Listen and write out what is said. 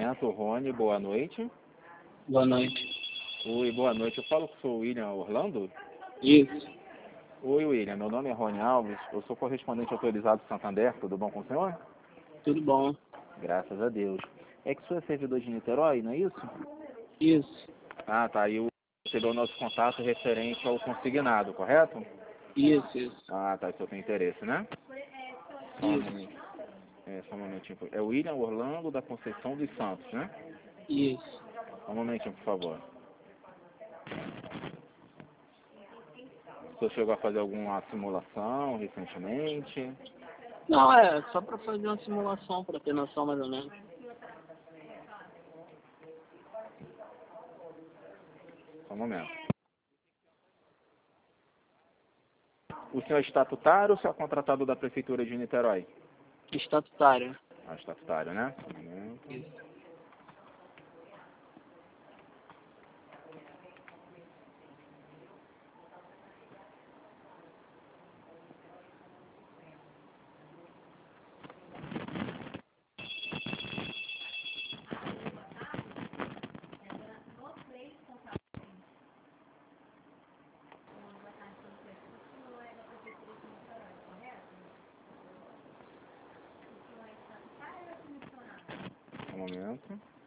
momento, Rony, boa noite. Boa noite. Oi, boa noite. Eu falo que sou o William Orlando? Isso. Oi, William. Meu nome é Rony Alves. Eu sou correspondente autorizado do Santander. Tudo bom com o senhor? Tudo bom. Graças a Deus. É que o senhor é servidor de Niterói, não é isso? Isso. Ah, tá. E recebeu o nosso contato referente ao consignado, correto? Isso. Ah, tá. Isso eu tenho interesse, né? Só um momentinho. Só um momentinho. É o William Orlando da Conceição dos Santos, né? Isso. Só um momentinho, por favor. O senhor chegou a fazer alguma simulação recentemente? Não, é só para fazer uma simulação, para ter noção mais ou menos. Só um momento. O senhor é estatutário ou o senhor é contratado da Prefeitura de Niterói? Estatutário. Ah, estatutário, né? Só um momento. Isso. Só um momento.